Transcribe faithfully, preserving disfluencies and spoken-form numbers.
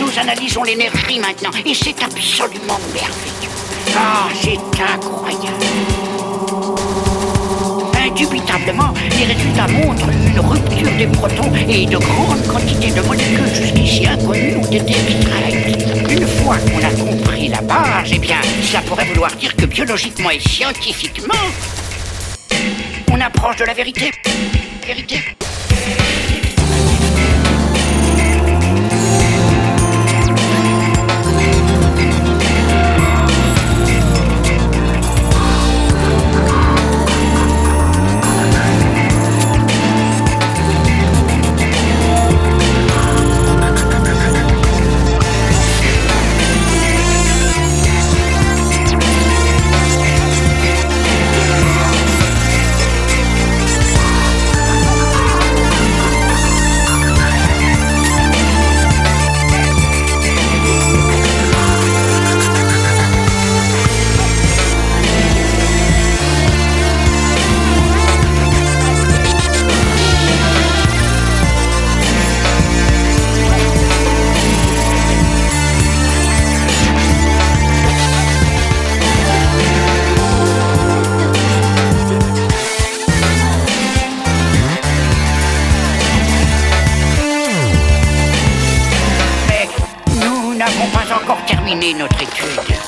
Nous analysons l'énergie maintenant, et c'est absolument merveilleux. Ah, c'est incroyable. Indubitablement, les résultats montrent une rupture des protons et de grandes quantités de molécules jusqu'ici inconnues ont été extraites. Une fois qu'on a compris la base, eh bien, ça pourrait vouloir dire que biologiquement et scientifiquement, on approche de la vérité. Vérité. Nous n'avons pas encore terminé notre étude.